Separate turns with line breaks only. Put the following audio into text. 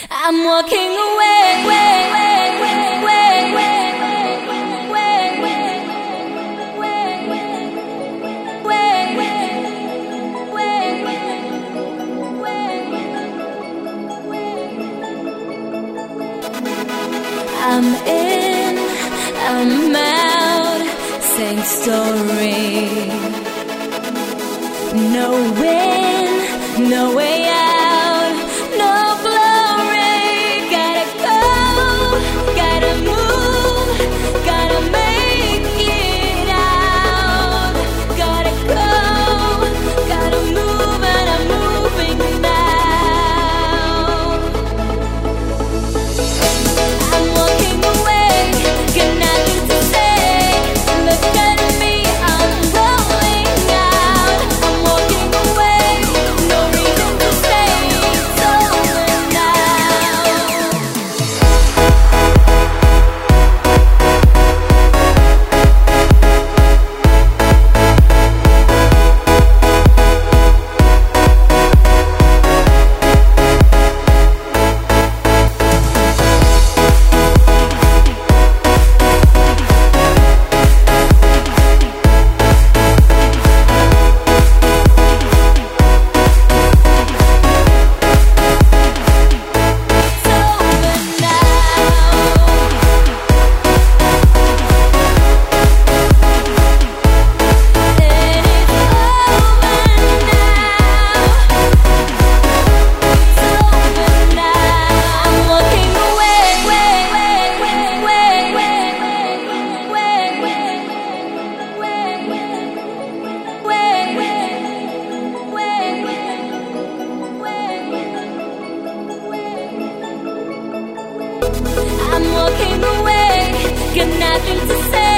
I'm walking away, way, way, way, way, way, way, I'm in, I'm out, same story. No win, no way out, no glory. Gotta go, gotta move, gotta make it out. Gotta go, gotta move, and I'm moving now. I'm walking away, got nothing to say. Look at me, I'm rolling out. I'm walking away, no reason to stay. It's over now. I'm walking away, got nothing to say.